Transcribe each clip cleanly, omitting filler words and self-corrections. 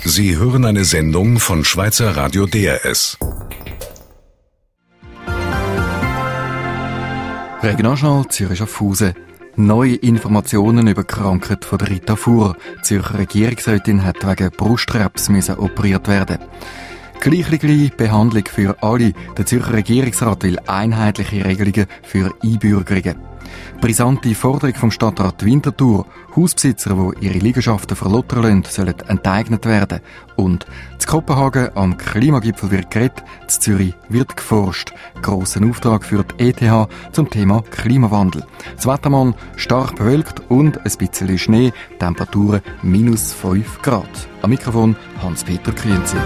Sie hören eine Sendung von Schweizer Radio DRS. Regionaljournal Zürich-Schaffhausen. Neue Informationen über die Krankheit von Rita Fuhrer. Die Zürcher Regierungsrätin hat wegen Brustkrebs operiert werden. Gleiche Behandlung für alle. Der Zürcher Regierungsrat will einheitliche Regelungen für Einbürgerungen. Brisante Forderung vom Stadtrat Winterthur. Hausbesitzer, die ihre Liegenschaften verlottern lassen, sollen enteignet werden. Und zu Kopenhagen am Klimagipfel wird geredet, zu Zürich wird geforscht. Grossen Auftrag für die ETH zum Thema Klimawandel. Das Wettermann stark bewölkt und ein bisschen Schnee, Temperaturen -5 Grad. Am Mikrofon Hans-Peter Krienzi.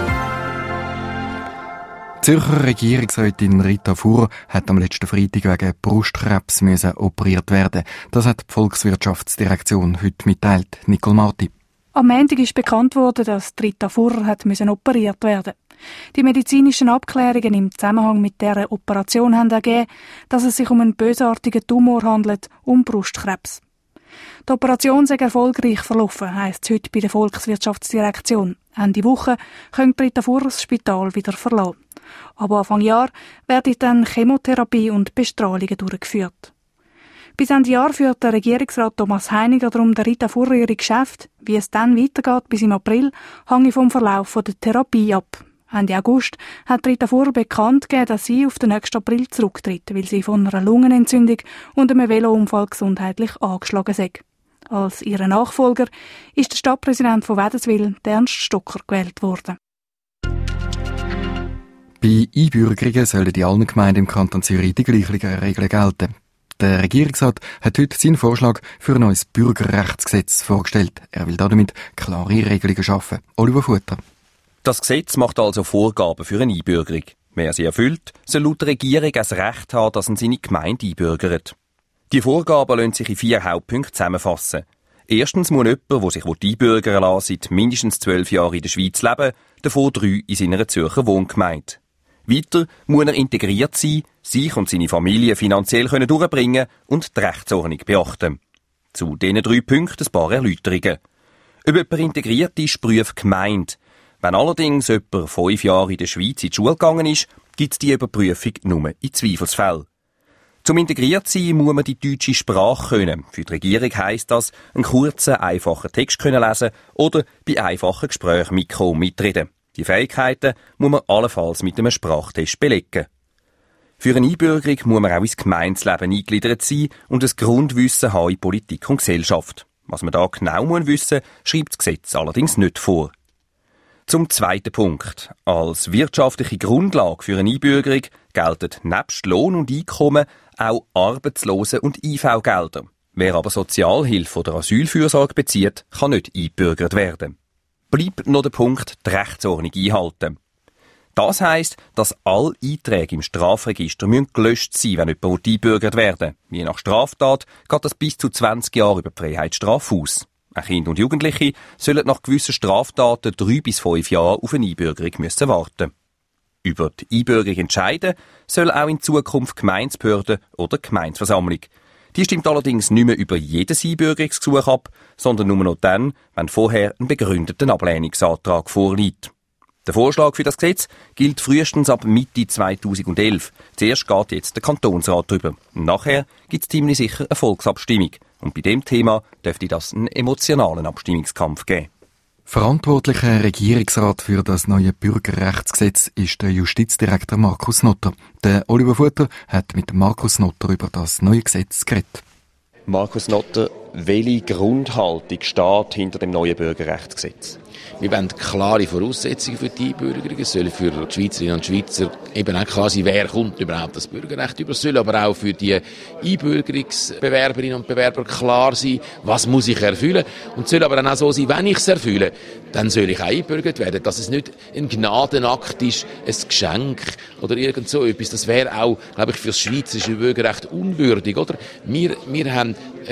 Die Zürcher Regierungsrätin Rita Fuhrer hat am letzten Freitag wegen Brustkrebs operiert werden. Das hat die Volkswirtschaftsdirektion heute mitteilt. Nicole Marti. Am Montag ist bekannt worden, dass Rita Fuhrer hat operiert werden. Die medizinischen Abklärungen im Zusammenhang mit dieser Operation haben ergeben, dass es sich um einen bösartigen Tumor handelt, um Brustkrebs. Die Operation sei erfolgreich verlaufen, heisst es heute bei der Volkswirtschaftsdirektion. Ende Woche könnte Rita Fuhrer das Spital wieder verlassen. Aber Anfang Jahr werden dann Chemotherapie und Bestrahlungen durchgeführt. Bis Ende Jahr führt der Regierungsrat Thomas Heiniger darum der Rita Fuhrer ihre Geschäfte. Wie es dann weitergeht bis im April, hänge vom Verlauf der Therapie ab. Ende August hat Rita Fuhrer bekannt gegeben, dass sie auf den nächsten April zurücktritt, weil sie von einer Lungenentzündung und einem Velounfall gesundheitlich angeschlagen sei. Als ihr Nachfolger ist der Stadtpräsident von Wädenswil, Ernst Stocker, gewählt worden. Bei Einbürgerungen sollen in allen Gemeinden im Kanton Zürich die gleichen Regeln gelten. Der Regierungsrat hat heute seinen Vorschlag für ein neues Bürgerrechtsgesetz vorgestellt. Er will damit klare Regelungen schaffen. Oliver Futter. Das Gesetz macht also Vorgaben für eine Einbürgerung. Wer sie erfüllt, soll laut der Regierung ein Recht haben, dass er seine Gemeinde einbürgert. Die Vorgaben lassen sich in 4 Hauptpunkte zusammenfassen. Erstens muss jemand, der sich einbürgern lassen will, seit mindestens 12 Jahren in der Schweiz leben, davon 3 in seiner Zürcher Wohngemeinde. Weiter muss er integriert sein, sich und seine Familie finanziell durchbringen und die Rechtsordnung beachten. Zu diesen 3 Punkten ein paar Erläuterungen. Ob jemand integriert ist, prüft die Gemeinde. Wenn allerdings jemand 5 Jahre in der Schweiz in die Schule gegangen ist, gibt es die Überprüfung nur in Zweifelsfällen. Zum integriert sein muss man die deutsche Sprache können. Für die Regierung heisst das, einen kurzen, einfachen Text lesen oder bei einfachen Gesprächen mitreden. Die Fähigkeiten muss man allenfalls mit einem Sprachtest belegen. Für eine Einbürgerung muss man auch ins Gemeindeleben eingegliedert sein und ein Grundwissen haben in Politik und Gesellschaft. Was man da genau wissen muss, schreibt das Gesetz allerdings nicht vor. Zum zweiten Punkt. Als wirtschaftliche Grundlage für eine Einbürgerung gelten nebst Lohn und Einkommen auch Arbeitslosen- und IV-Gelder. Wer aber Sozialhilfe oder Asylfürsorge bezieht, kann nicht eingebürgert werden. Bleibt noch der Punkt, die Rechtsordnung einhalten. Das heisst, dass alle Einträge im Strafregister gelöscht sein müssen, wenn jemand eingebürgert werden will. Je nach Straftat geht das bis zu 20 Jahre über die Freiheitsstrafe aus. Auch Kinder und Jugendliche sollen nach gewissen Straftaten 3 bis 5 Jahre auf eine Einbürgerung warten. Über die Einbürgerung entscheiden soll auch in Zukunft die Gemeindebehörde oder die Gemeindeversammlung. Die stimmt allerdings nicht mehr über jedes Einbürgerungsgesuch ab, sondern nur noch dann, wenn vorher ein begründeter Ablehnungsantrag vorliegt. Der Vorschlag für das Gesetz gilt frühestens ab Mitte 2011. Zuerst geht jetzt der Kantonsrat drüber. Nachher gibt es ziemlich sicher eine Volksabstimmung. Und bei dem Thema dürfte das einen emotionalen Abstimmungskampf geben. Verantwortlicher Regierungsrat für das neue Bürgerrechtsgesetz ist der Justizdirektor Markus Notter. Der Oliver Futter hat mit Markus Notter über das neue Gesetz geredet. Markus Notter, welche Grundhaltung steht hinter dem neuen Bürgerrechtsgesetz? Wir wollen klare Voraussetzungen für die Einbürgerung. Es soll für die Schweizerinnen und Schweizer eben auch klar sein, wer kommt überhaupt das Bürgerrecht über. Es soll aber auch für die Einbürgerungsbewerberinnen und Bewerber klar sein, was muss ich erfüllen. Und es soll aber dann auch so sein, wenn ich es erfülle, dann soll ich auch eingebürgert werden. Dass es nicht ein Gnadenakt ist, ein Geschenk oder irgend so etwas. Das wäre auch, glaube ich, für das schweizerische Bürgerrecht unwürdig, oder? Wir haben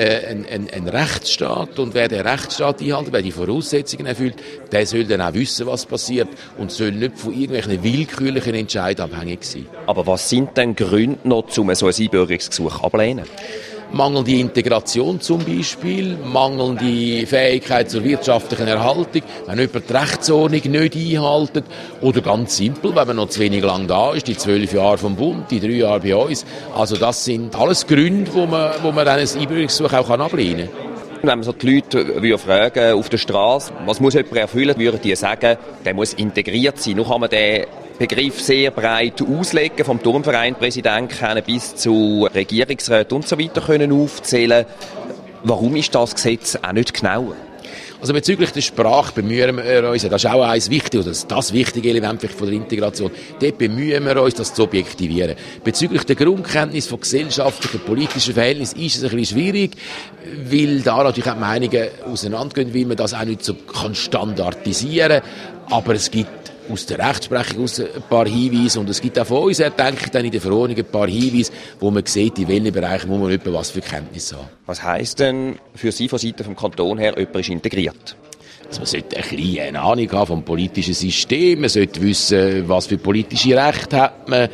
einen Rechtsstaat und wer den Rechtsstaat einhält, wer die Voraussetzungen erfüllt, der soll dann auch wissen, was passiert und soll nicht von irgendwelchen willkürlichen Entscheidungen abhängig sein. Aber was sind denn Gründe noch, um so ein Einbürgerungsgesuch abzulehnen? mangelnde Integration zum Beispiel, mangelnde Fähigkeit zur wirtschaftlichen Erhaltung, wenn jemand die Rechtsordnung nicht einhält, oder ganz simpel, wenn man noch zu wenig lang da ist, die 12 Jahre vom Bund, die 3 Jahre bei uns. Also das sind alles Gründe, wo man dann ein Einbürgerungsgesuch auch ablehnen kann. Wenn man so die Leute fragen auf der Straße, was muss jemand erfüllen, würden die sagen, der muss integriert sein. Nun kann man den Begriff sehr breit auslegen, vom Turnverein-Präsident bis zu Regierungsräten und so weiter können aufzählen. Warum ist das Gesetz auch nicht genauer? Also bezüglich der Sprache bemühen wir uns, das ist auch eins wichtig, oder das wichtige Element von der Integration, dort bemühen wir uns, das zu objektivieren. Bezüglich der Grundkenntnis von gesellschaftlichen, politischen Verhältnissen ist es ein bisschen schwierig, weil da natürlich auch Meinungen auseinandergehen, weil man das auch nicht so standardisieren kann. Aber es gibt aus der Rechtsprechung ein paar Hinweise und es gibt auch von uns, denke ich, dann in der Verordnung ein paar Hinweise, wo man sieht, in welchen Bereichen muss man etwa was für Kenntnisse haben. Was heisst denn für Sie von Seiten vom Kanton her, jemand ist integriert? Also man sollte ein bisschen eine Ahnung haben vom politischen System, man sollte wissen, was für politische Rechte hat man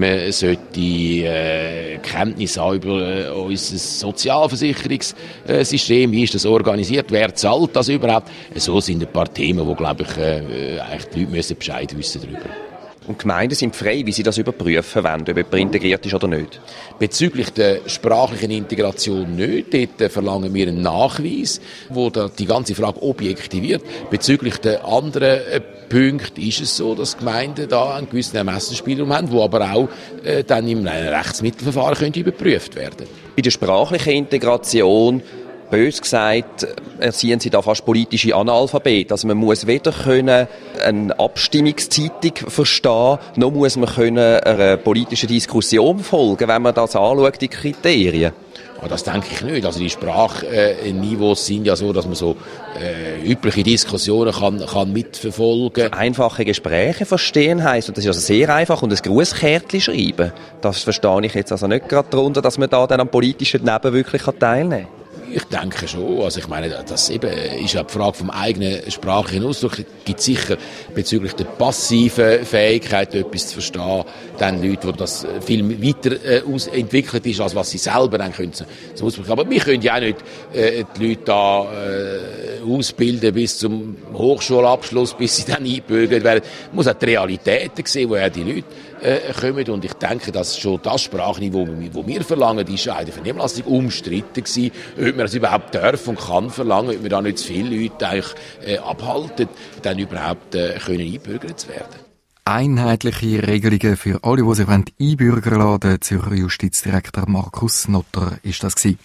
sollte Kenntnis haben über unser Sozialversicherungssystem, wie ist das organisiert, wer zahlt das überhaupt. So sind ein paar Themen, wo, glaube ich, eigentlich die Leute müssen Bescheid wissen darüber. Und die Gemeinden sind frei, wie sie das überprüfen wollen, ob jemand integriert ist oder nicht? Bezüglich der sprachlichen Integration nicht. Dort verlangen wir einen Nachweis, wo die ganze Frage objektiviert. Bezüglich der anderen Punkte ist es so, dass Gemeinden da einen gewissen Ermessensspielraum haben, wo aber auch dann im Rechtsmittelverfahren könnte überprüft werden. Bei der sprachlichen Integration, bös gesagt, erziehen Sie da fast politische Analphabet. Also man muss weder können eine Abstimmungszeitung verstehen, noch muss man können einer politischen Diskussion folgen, wenn man das anschaut, die Kriterien. Aber das denke ich nicht. Also die Sprachniveaus sind ja so, dass man so übliche Diskussionen kann mitverfolgen. Einfache Gespräche verstehen heisst, und das ist also sehr einfach, und ein Grußkärtchen schreiben. Das verstehe ich jetzt also nicht gerade darunter, dass man da dann am politischen Leben wirklich teilnehmen kann. Ich denke schon. Also ich meine, das eben ist ja die Frage vom eigenen sprachlichen Ausdruck. Es gibt sicher bezüglich der passiven Fähigkeit, etwas zu verstehen, dann Leute, wo das viel weiter entwickelt ist, als was sie selber dann können. So aber wir können ja auch nicht die Leute da ausbilden bis zum Hochschulabschluss, bis sie dann eingebürgert werden. Man muss auch die Realitäten sehen, woher die Leute kommen. Und ich denke, dass schon das Sprachniveau, das wir verlangen, ist ja in der Vernehmlassung umstritten gewesen, ob man das überhaupt darf und kann verlangen, ob wir da nicht zu viele Leute eigentlich abhalten, dann überhaupt können eingebürgert zu werden. Einheitliche Regelungen für alle, die sich einbürgern lassen. Der Zürcher Justizdirektor Markus Notter ist das gewesen.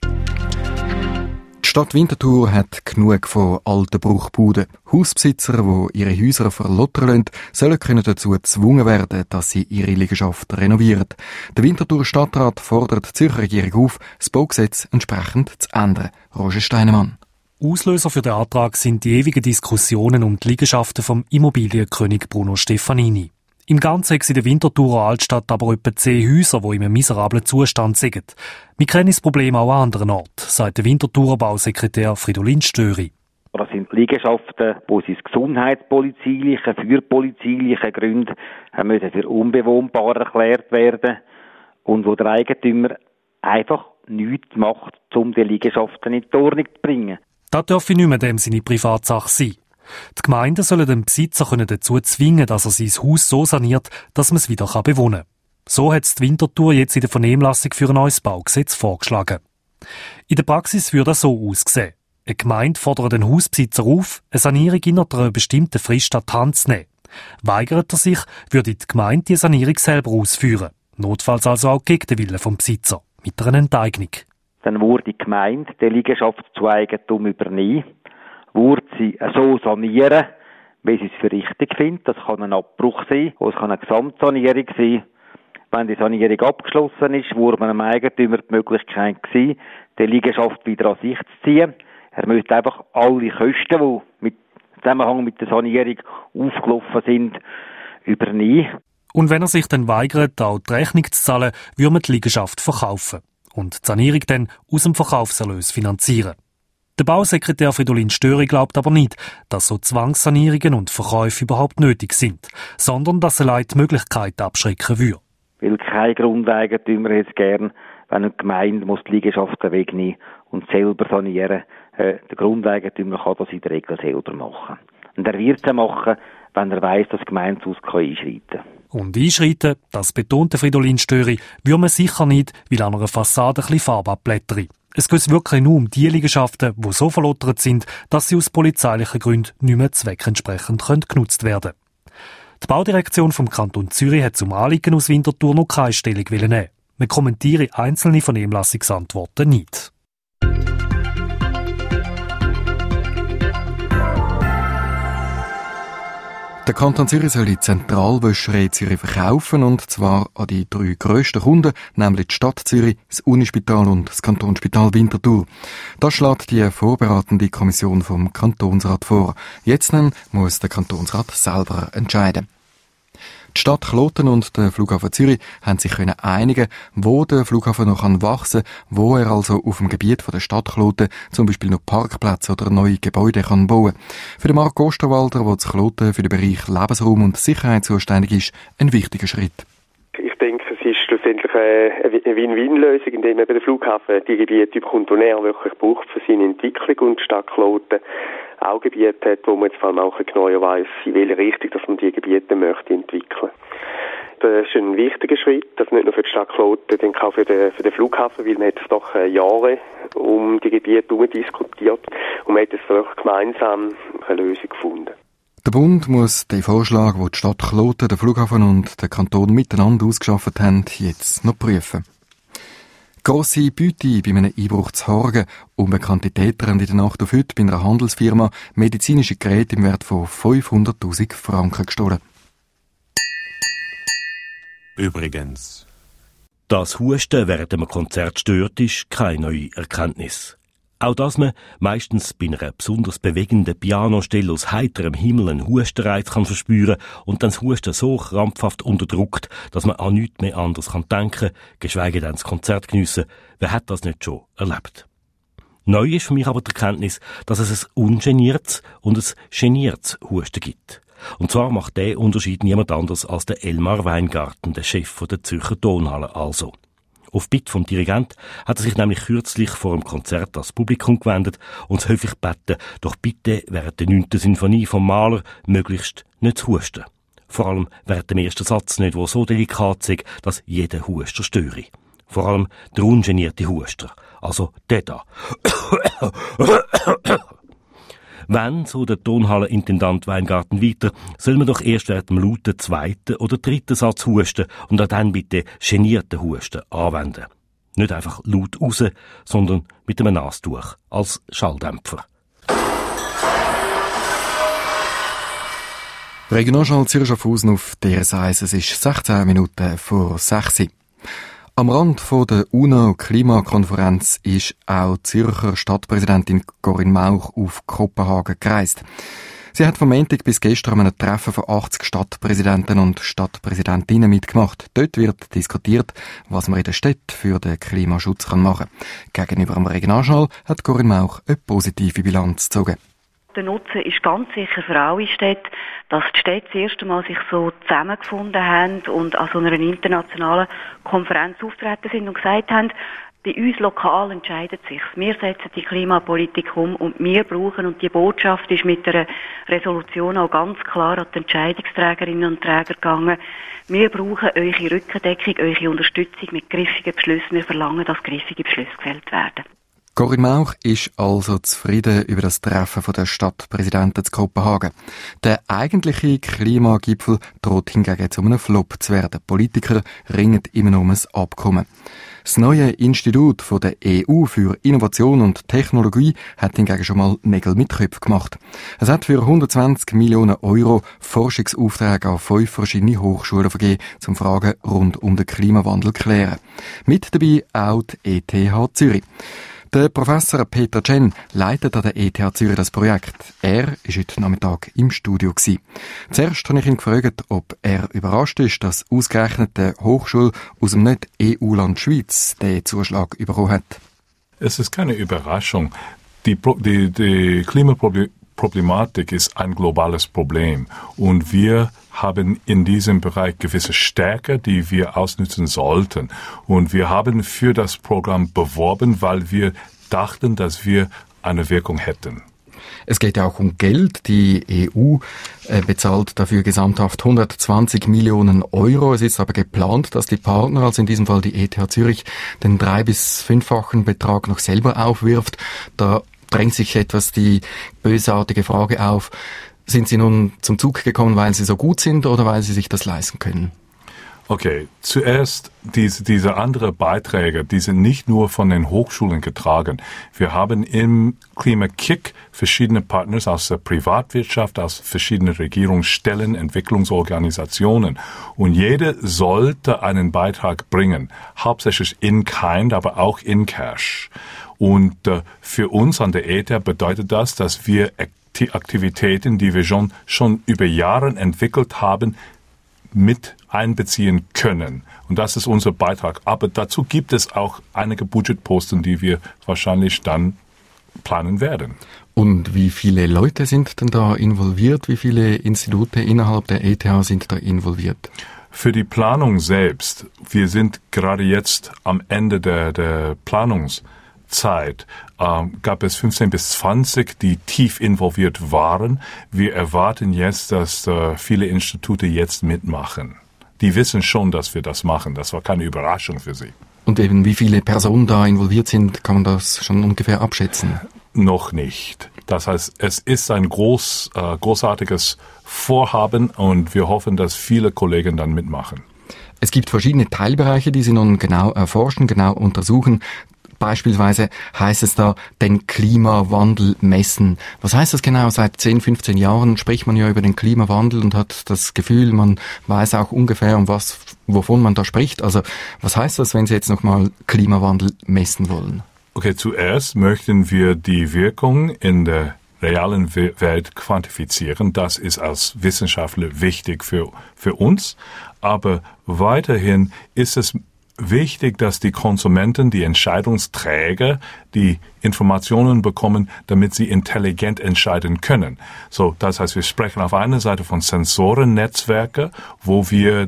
Die Stadt Winterthur hat genug von alten Bruchbuden. Hausbesitzer, die ihre Häuser verlottern lassen, sollen dazu gezwungen werden, dass sie ihre Liegenschaft renovieren. Der Winterthur Stadtrat fordert die Zürcher Regierung auf, das Baugesetz entsprechend zu ändern. Roger Steinemann. Auslöser für den Antrag sind die ewigen Diskussionen um die Liegenschaften vom Immobilienkönig Bruno Stefanini. Im Ganzen hat es in der Winterthurer Altstadt aber etwa 10 Häuser, die in einem miserablen Zustand sind. Wir kennen das Problem auch an anderen Orten, sagt der Winterthurer Bausekretär Fridolin Störi. Das sind Liegenschaften, wo sie aus gesundheitspolizeilichen, für polizeiliche Gründe müssen für unbewohnbar erklärt werden und wo der Eigentümer einfach nichts macht, um die Liegenschaften in die Ordnung zu bringen. Das dürfe nicht mehr dem seine Privatsache sein. Die Gemeinden sollen den Besitzer dazu zwingen, dass er sein Haus so saniert, dass man es wieder bewohnen kann. So hat die Winterthur jetzt in der Vernehmlassung für ein neues Baugesetz vorgeschlagen. In der Praxis würde das so aussehen. Eine Gemeinde fordert den Hausbesitzer auf, eine Sanierung innerhalb einer bestimmten Frist an die Hand zu nehmen. Weigert er sich, würde die Gemeinde die Sanierung selber ausführen. Notfalls also auch gegen den Willen vom Besitzer. Mit einer Enteignung. Dann würde die Gemeinde die Liegenschaft zu Eigentum übernehmen, würde sie so sanieren, wie sie es für richtig findet. Das kann ein Abbruch sein, oder es kann eine Gesamtsanierung sein. Wenn die Sanierung abgeschlossen ist, würde man dem Eigentümer die Möglichkeit geben, die Liegenschaft wieder an sich zu ziehen. Er müsste einfach alle Kosten, die im Zusammenhang mit der Sanierung aufgelaufen sind, übernehmen. Und wenn er sich dann weigert, auch die Rechnung zu zahlen, würde man die Liegenschaft verkaufen und die Sanierung dann aus dem Verkaufserlös finanzieren. Der Bausekretär Fridolin Störi glaubt aber nicht, dass so Zwangssanierungen und Verkäufe überhaupt nötig sind, sondern dass allein die Möglichkeit abschrecken würde. Weil kein Grundeigentümer jetzt gern, wenn eine Gemeinde muss die Liegenschaften wegnehmen und selber sanieren, der Grundeigentümer kann das in der Regel selber machen. Und er wird es machen, wenn er weiss, dass das Gemeindehaus einschreiten kann. Und einschreiten, das betonte Fridolin Störi, würde man sicher nicht, weil an einer Fassade ein bisschen Farbe abblättere. Es geht wirklich nur um die Liegenschaften, die so verlottert sind, dass sie aus polizeilichen Gründen nicht mehr zweckentsprechend genutzt werden können. Die Baudirektion vom Kanton Zürich hat zum Anliegen aus Winterthur noch keine Stellung nehmen. Man kommentiere einzelne Vernehmlassungsantworten nicht. Der Kanton Zürich soll die Zentralwäscherei Zürich verkaufen, und zwar an die 3 grössten Kunden, nämlich die Stadt Zürich, das Unispital und das Kantonsspital Winterthur. Das schlägt die vorberatende Kommission vom Kantonsrat vor. Jetzt muss der Kantonsrat selber entscheiden. Die Stadt Kloten und der Flughafen Zürich haben sich einigen, wo der Flughafen noch wachsen kann, wo er also auf dem Gebiet von der Stadt Kloten zum Beispiel noch Parkplätze oder neue Gebäude kann bauen. Für den Marc Osterwalder, der zu Kloten für den Bereich Lebensraum und Sicherheit zuständig ist, ein wichtiger Schritt. Ich denke, es ist schlussendlich eine Win-Win-Lösung, indem eben der Flughafen die Gebiete bekommt, die er wirklich braucht für seine Entwicklung, und die Stadt Kloten auch Gebiete hat, wo man jetzt vor allem auch genauer weiss, in welche Richtung dass man die Gebiete möchte entwickeln. Das ist ein wichtiger Schritt, das nicht nur für die Stadt Kloten, sondern auch für den Flughafen, weil man hat es doch Jahre um die Gebiete herum diskutiert und man hat jetzt wirklich gemeinsam eine Lösung gefunden. Der Bund muss den Vorschlag, den die Stadt Kloten, der Flughafen und der Kanton miteinander ausgeschafft haben, jetzt noch prüfen. Grosse Beute bei einem Einbruch zu Horgen. Unbekannte Täter haben in der Nacht auf heute bei einer Handelsfirma medizinische Geräte im Wert von 500'000 Franken gestohlen. Übrigens. Dass Husten während einem Konzert stört, ist keine neue Erkenntnis. Auch dass man meistens bei einer besonders bewegenden Pianostelle aus heiterem Himmel einen Hustenreiz kann verspüren und dann das Husten so krampfhaft unterdrückt, dass man an nichts mehr anderes denken kann, geschweige denn das Konzert geniessen. Wer hat das nicht schon erlebt? Neu ist für mich aber die Erkenntnis, dass es ein ungeniertes und ein geniertes Husten gibt. Und zwar macht der Unterschied niemand anders als der Elmar Weingarten, der Chef der Zürcher Tonhalle also. Auf Bitte vom Dirigent hat er sich nämlich kürzlich vor dem Konzert ans Publikum gewendet und höflich gebeten, doch bitte während der 9. Sinfonie vom Mahler möglichst nicht zu husten. Vor allem während dem ersten Satz nicht, der so delikat ist, dass jeder Huster störe. Vor allem der ungenierte Huster, also der da. Wenn, so der Tonhallenintendant Weingarten weiter, soll man doch erst während dem lauten 2. oder 3. Satz husten und auch dann bitte genierten Husten anwenden. Nicht einfach laut raus, sondern mit einem Nastuch als Schalldämpfer. Regionalschall Zürich Schaffhausen auf DRS1, es ist 16 Minuten vor 6. Am Rand der UNO-Klimakonferenz ist auch die Zürcher Stadtpräsidentin Corinne Mauch auf Kopenhagen gereist. Sie hat vom Montag bis gestern an einem Treffen von 80 Stadtpräsidenten und Stadtpräsidentinnen mitgemacht. Dort wird diskutiert, was man in der Stadt für den Klimaschutz machen kann. Gegenüber dem Regionalschall hat Corinne Mauch eine positive Bilanz gezogen. Der Nutzen ist ganz sicher für alle Städte, dass die Städte das erste Mal sich so zusammengefunden haben und an so einer internationalen Konferenz auftreten sind und gesagt haben, bei uns lokal entscheidet sich's. Wir setzen die Klimapolitik um und wir brauchen, und die Botschaft ist mit der Resolution auch ganz klar an die Entscheidungsträgerinnen und Träger gegangen. Wir brauchen eure Rückendeckung, eure Unterstützung mit griffigen Beschlüssen. Wir verlangen, dass griffige Beschlüsse gefällt werden. Corinne Mauch ist also zufrieden über das Treffen der Stadtpräsidenten zu Kopenhagen. Der eigentliche Klimagipfel droht hingegen zu einem Flop zu werden. Politiker ringen immer noch um ein Abkommen. Das neue Institut von der EU für Innovation und Technologie hat hingegen schon mal Nägel mit Köpfen gemacht. Es hat für 120 Millionen Euro Forschungsaufträge an 5 verschiedene Hochschulen vergeben, um Fragen rund um den Klimawandel zu klären. Mit dabei auch die ETH Zürich. Der Professor Peter Chen leitet an der ETH Zürich das Projekt. Er war heute Nachmittag im Studio. Zuerst habe ich ihn gefragt, ob er überrascht ist, dass ausgerechnet die Hochschule aus dem Nicht-EU-Land Schweiz den Zuschlag bekommen hat. Es ist keine Überraschung. Die Klimaprobleme Problematik ist ein globales Problem. Und wir haben in diesem Bereich gewisse Stärke, die wir ausnutzen sollten. Und wir haben für das Programm beworben, weil wir dachten, dass wir eine Wirkung hätten. Es geht ja auch um Geld. Die EU bezahlt dafür gesamthaft 120 Millionen Euro. Es ist aber geplant, dass die Partner, also in diesem Fall die ETH Zürich, den 3- bis 5-fachen Betrag noch selber aufwirft. Da drängt sich etwas die bösartige Frage auf, sind Sie nun zum Zug gekommen, weil Sie so gut sind oder weil Sie sich das leisten können? Okay, zuerst diese andere Beiträge, die sind nicht nur von den Hochschulen getragen. Wir haben im Klimakick verschiedene Partners aus der Privatwirtschaft, aus verschiedenen Regierungsstellen, Entwicklungsorganisationen. Und jede sollte einen Beitrag bringen, hauptsächlich in Kind, aber auch in Cash. Und für uns an der ETH bedeutet das, dass wir die Aktivitäten, die wir schon über Jahre entwickelt haben, mit einbeziehen können. Und das ist unser Beitrag. Aber dazu gibt es auch einige Budgetposten, die wir wahrscheinlich dann planen werden. Und wie viele Leute sind denn da involviert? Wie viele Institute innerhalb der ETH sind da involviert? Für die Planung selbst, wir sind gerade jetzt am Ende der Planungszeit, gab es 15 bis 20, die tief involviert waren. Wir erwarten jetzt, dass viele Institute jetzt mitmachen. Die wissen schon, dass wir das machen. Das war keine Überraschung für sie. Und eben wie viele Personen da involviert sind, kann man das schon ungefähr abschätzen? Noch nicht. Das heißt, es ist ein großartiges Vorhaben und wir hoffen, dass viele Kollegen dann mitmachen. Es gibt verschiedene Teilbereiche, die Sie nun genau erforschen, genau untersuchen. Beispielsweise heißt es da, den Klimawandel messen. Was heißt das genau? Seit 10, 15 Jahren spricht man ja über den Klimawandel und hat das Gefühl, man weiß auch ungefähr, wovon man da spricht. Also was heißt das, wenn Sie jetzt nochmal Klimawandel messen wollen? Okay, zuerst möchten wir die Wirkung in der realen Welt quantifizieren. Das ist als Wissenschaftler wichtig für uns. Aber weiterhin ist es wichtig, dass die Konsumenten, die Entscheidungsträger, die Informationen bekommen, damit sie intelligent entscheiden können. So, das heißt, wir sprechen auf einer Seite von Sensorennetzwerke, wo wir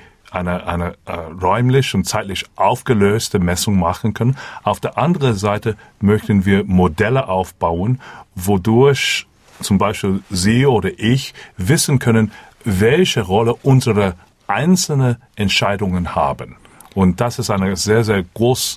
eine räumlich und zeitlich aufgelöste Messung machen können. Auf der anderen Seite möchten wir Modelle aufbauen, wodurch zum Beispiel Sie oder ich wissen können, welche Rolle unsere einzelnen Entscheidungen haben. Und das ist ein sehr, sehr großes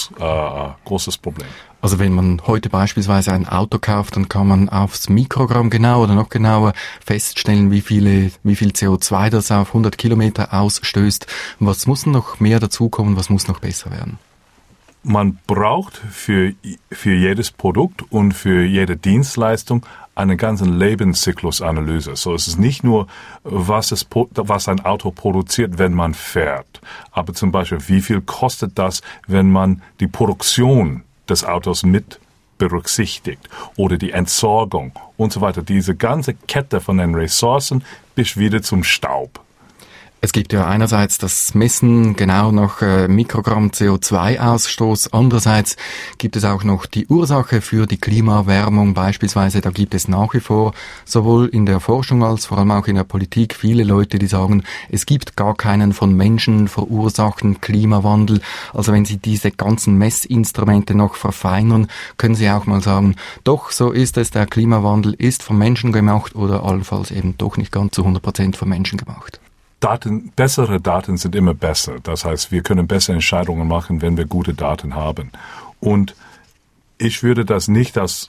Problem. Also wenn man heute beispielsweise ein Auto kauft, dann kann man aufs Mikrogramm genau oder noch genauer feststellen, wie viel CO2 das auf 100 Kilometer ausstößt. Was muss noch mehr dazukommen? Was muss noch besser werden? Man braucht für jedes Produkt und für jede Dienstleistung eine ganze Lebenszyklusanalyse. So, es ist nicht nur, was ein Auto produziert, wenn man fährt, aber zum Beispiel, wie viel kostet das, wenn man die Produktion des Autos mit berücksichtigt oder die Entsorgung und so weiter. Diese ganze Kette von den Ressourcen bis wieder zum Staub. Es gibt ja einerseits das Messen genau nach Mikrogramm CO2-Ausstoß. Andererseits gibt es auch noch die Ursache für die Klimaerwärmung. Beispielsweise, da gibt es nach wie vor sowohl in der Forschung als vor allem auch in der Politik viele Leute, die sagen, es gibt gar keinen von Menschen verursachten Klimawandel. Also wenn Sie diese ganzen Messinstrumente noch verfeinern, können Sie auch mal sagen, doch, so ist es, der Klimawandel ist vom Menschen gemacht oder allenfalls eben doch nicht ganz zu 100% vom Menschen gemacht. Bessere Daten sind immer besser. Das heißt, wir können bessere Entscheidungen machen, wenn wir gute Daten haben. Und ich würde das nicht als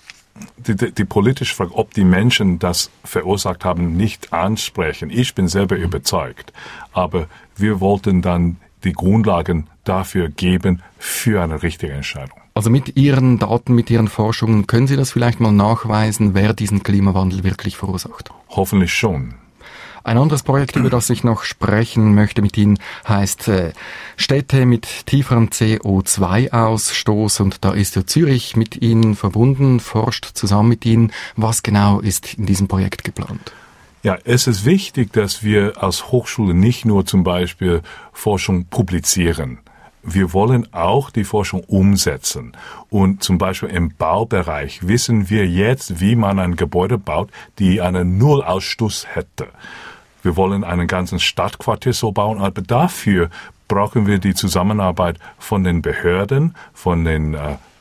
die politische Frage, ob die Menschen das verursacht haben, nicht ansprechen. Ich bin selber überzeugt. Aber wir wollten dann die Grundlagen dafür geben für eine richtige Entscheidung. Also mit Ihren Daten, mit Ihren Forschungen, können Sie das vielleicht mal nachweisen, wer diesen Klimawandel wirklich verursacht? Hoffentlich schon. Ein anderes Projekt, über das ich noch sprechen möchte mit Ihnen, heißt Städte mit tieferem CO2-Ausstoß. Und da ist ja Zürich mit Ihnen verbunden, forscht zusammen mit Ihnen. Was genau ist in diesem Projekt geplant? Ja, es ist wichtig, dass wir als Hochschule nicht nur zum Beispiel Forschung publizieren. wir wollen auch die Forschung umsetzen. Und zum Beispiel im Baubereich wissen wir jetzt, wie man ein Gebäude baut, die einen Nullausstoß hätte. Wir wollen einen ganzen Stadtquartier so bauen, aber dafür brauchen wir die Zusammenarbeit von den Behörden, von den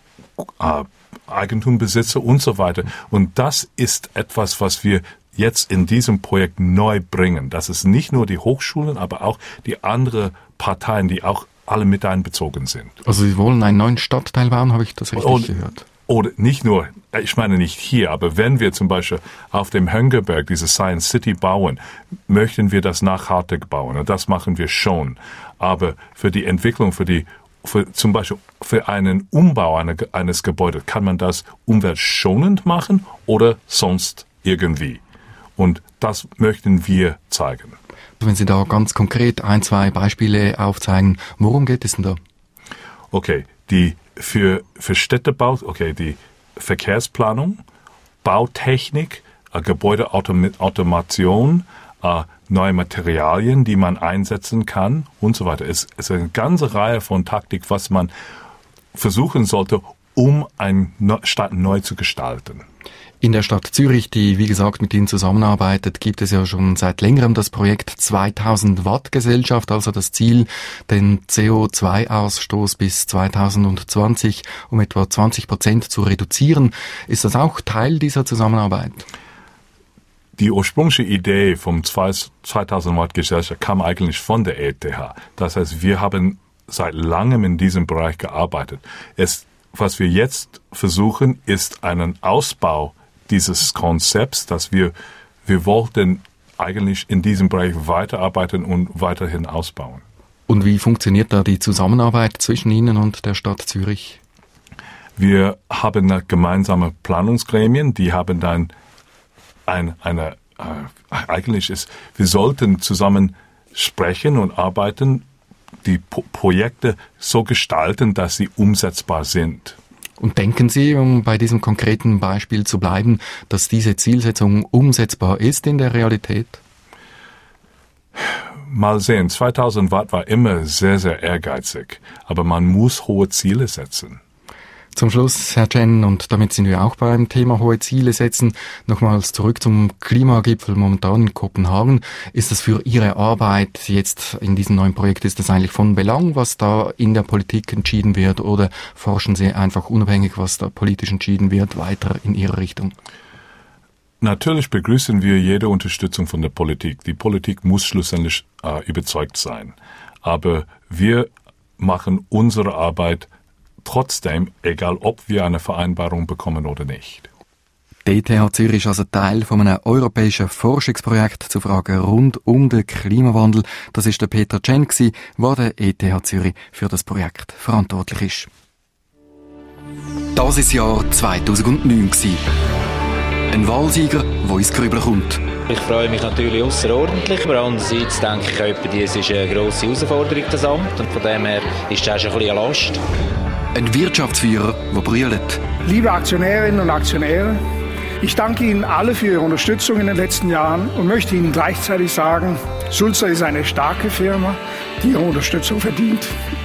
Eigentumbesitzer und so weiter. Und das ist etwas, was wir jetzt in diesem Projekt neu bringen. Das ist nicht nur die Hochschulen, aber auch die anderen Parteien, die auch alle mit einbezogen sind. Also Sie wollen einen neuen Stadtteil bauen, habe ich das richtig gehört? Oder nicht nur, ich meine nicht hier, aber wenn wir zum Beispiel auf dem Höngerberg diese Science City bauen, möchten wir das nachhaltig bauen. Und das machen wir schon. Aber für die Entwicklung, zum Beispiel für einen Umbau eines Gebäudes, kann man das umweltschonend machen oder sonst irgendwie. Und das möchten wir zeigen. Wenn Sie da ganz konkret 1, 2 Beispiele aufzeigen, worum geht es denn da? Okay, für Städtebau, die Verkehrsplanung, Bautechnik, Gebäudeautomation, neue Materialien, die man einsetzen kann und so weiter. Es ist eine ganze Reihe von Taktik, was man versuchen sollte, um eine Stadt neu zu gestalten. In der Stadt Zürich, die wie gesagt mit Ihnen zusammenarbeitet, gibt es ja schon seit längerem das Projekt 2000 Watt Gesellschaft, also das Ziel, den CO2-Ausstoß bis 2020 um etwa 20% zu reduzieren. Ist das auch Teil dieser Zusammenarbeit? Die ursprüngliche Idee vom 2000 Watt Gesellschaft kam eigentlich von der ETH. Das heißt, wir haben seit langem in diesem Bereich gearbeitet. Was wir jetzt versuchen, ist einen Ausbau dieses Konzepts, dass wir wollten eigentlich in diesem Bereich weiterarbeiten und weiterhin ausbauen. Und wie funktioniert da die Zusammenarbeit zwischen Ihnen und der Stadt Zürich? Wir haben gemeinsame Planungsgremien, die haben dann wir sollten zusammen sprechen und arbeiten, die Projekte so gestalten, dass sie umsetzbar sind. Und denken Sie, um bei diesem konkreten Beispiel zu bleiben, dass diese Zielsetzung umsetzbar ist in der Realität? Mal sehen, 2000 Watt war immer sehr, sehr ehrgeizig, aber man muss hohe Ziele setzen. Zum Schluss, Herr Chen, und damit sind wir auch beim Thema hohe Ziele setzen, nochmals zurück zum Klimagipfel momentan in Kopenhagen. Ist das für Ihre Arbeit jetzt in diesem neuen Projekt, ist das eigentlich von Belang, was da in der Politik entschieden wird, oder forschen Sie einfach unabhängig, was da politisch entschieden wird, weiter in Ihre Richtung? Natürlich begrüßen wir jede Unterstützung von der Politik. Die Politik muss schlussendlich überzeugt sein. Aber wir machen unsere Arbeit trotzdem, egal ob wir eine Vereinbarung bekommen oder nicht. Die ETH Zürich ist also Teil von einem europäischen Forschungsprojekt zu Fragen rund um den Klimawandel. Das ist der Peter Chen, der der ETH Zürich für das Projekt verantwortlich ist. Das war das Jahr 2009. Ein Wahlsieger, der ins Grübeln kommt. Ich freue mich natürlich außerordentlich, aber andererseits denke ich auch, es ist eine grosse Herausforderung, das Amt, und von dem her ist es auch schon ein bisschen eine Last. Ein Wirtschaftsführer, der brüllt. Liebe Aktionärinnen und Aktionäre, ich danke Ihnen alle für Ihre Unterstützung in den letzten Jahren und möchte Ihnen gleichzeitig sagen, Sulzer ist eine starke Firma, die Ihre Unterstützung verdient.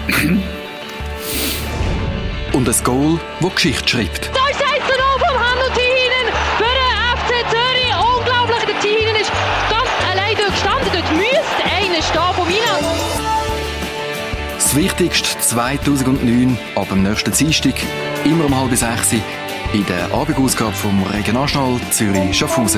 Und ein Goal, das Geschichte schreibt. Da ist eins vom Hanno Tihinen für den FC Zürich. Unglaublich, der Tihinen ist ganz allein dort gestanden. Dort müsste einer stehen vom Milan. Das Wichtigste 2009 ab dem nächsten Dienstag, immer um 5:30 in der Abendausgabe vom Regionaljournal Zürich-Schaffhausen.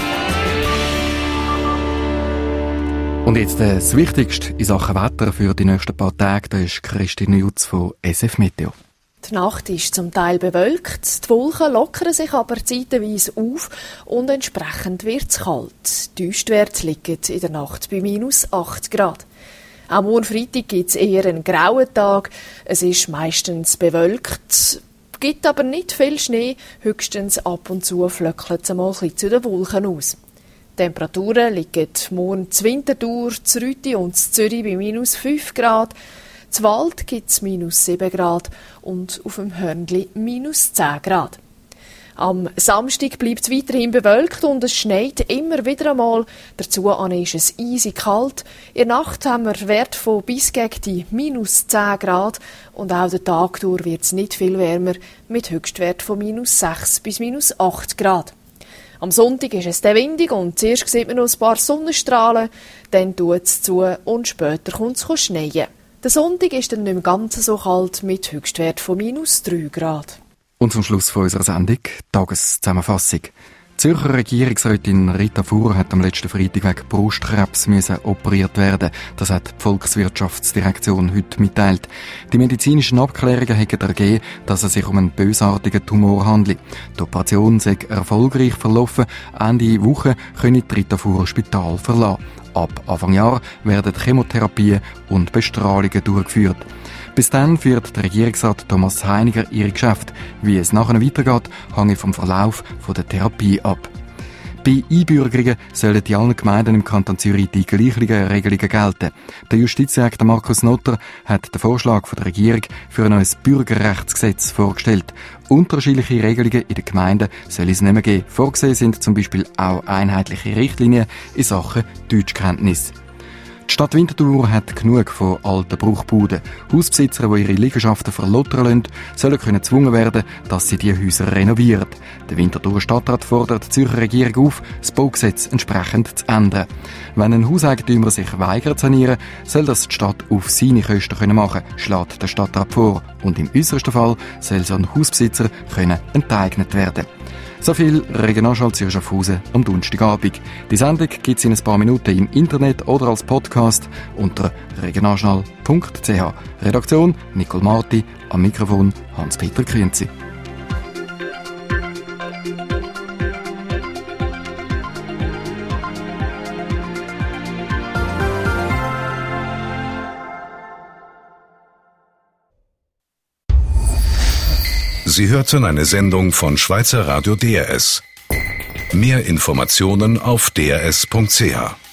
Und jetzt das Wichtigste in Sachen Wetter für die nächsten paar Tage, da ist Christine Jutz von SF Meteo. Die Nacht ist zum Teil bewölkt, die Wolken lockern sich aber zeitweise auf und entsprechend wird es kalt. Die Höchstwerte liegen in der Nacht bei -8 Grad. Am morgen Freitag gibt es eher einen grauen Tag. Es ist meistens bewölkt, gibt aber nicht viel Schnee. Höchstens ab und zu flöckelt es einmal ein bisschen zu den Wolken aus. Die Temperaturen liegen morgen in Winterthur, in Rüti und in Zürich bei -5 Grad. In Wald gibt es -7 Grad und auf dem Hörnli -10 Grad. Am Samstag bleibt es weiterhin bewölkt und es schneit immer wieder einmal. Dazu ist es eisig kalt. In der Nacht haben wir Werte von bis gegen die minus 10 Grad und auch den Tag durch wird es nicht viel wärmer mit Höchstwert von minus 6 bis minus 8 Grad. Am Sonntag ist es dann windig und zuerst sieht man noch ein paar Sonnenstrahlen, dann tut es zu und später kommt es schneien. Der Sonntag ist dann nicht mehr ganz so kalt mit Höchstwert von minus 3 Grad. Und zum Schluss von unserer Sendung Tageszusammenfassung. Die Zürcher Regierungsrätin Rita Fuhrer hat am letzten Freitag wegen Brustkrebs operiert werden. Das hat die Volkswirtschaftsdirektion heute mitteilt. Die medizinischen Abklärungen haben ergeben, dass es sich um einen bösartigen Tumor handelt. Die Operation sei erfolgreich verlaufen. Ende Woche könne Rita Fuhrer Spital verlassen. Ab Anfang Jahr werden Chemotherapien und Bestrahlungen durchgeführt. Bis dann führt der Regierungsrat Thomas Heiniger ihre Geschäfte. Wie es nachher weitergeht, hängt vom Verlauf der Therapie ab. Bei Einbürgerungen sollen in allen Gemeinden im Kanton Zürich die gleichen Regelungen gelten. Der Justizdirektor Markus Notter hat den Vorschlag der Regierung für ein neues Bürgerrechtsgesetz vorgestellt. Unterschiedliche Regelungen in den Gemeinden soll es nicht mehr geben. Vorgesehen sind zum Beispiel auch einheitliche Richtlinien in Sachen Deutschkenntnis. Die Stadt Winterthur hat genug von alten Bruchbuden. Hausbesitzer, die ihre Liegenschaften verlottern lassen, sollen gezwungen werden, dass sie die Häuser renovieren. Der Winterthurer Stadtrat fordert die Zürcher Regierung auf, das Baugesetz entsprechend zu ändern. Wenn ein Hauseigentümer sich weigert zu sanieren, soll das die Stadt auf seine Kosten machen können, schlägt der Stadtrat vor. Und im äußersten Fall soll so ein Hausbesitzer enteignet werden. So viel Regionalschau Zürich Schaffhausen am Donnerstagabend. Die Sendung gibt es in ein paar Minuten im Internet oder als Podcast unter regionalschau.ch. Redaktion Nicole Marti, am Mikrofon Hans-Peter Krienzi. Sie hörten eine Sendung von Schweizer Radio DRS. Mehr Informationen auf drs.ch.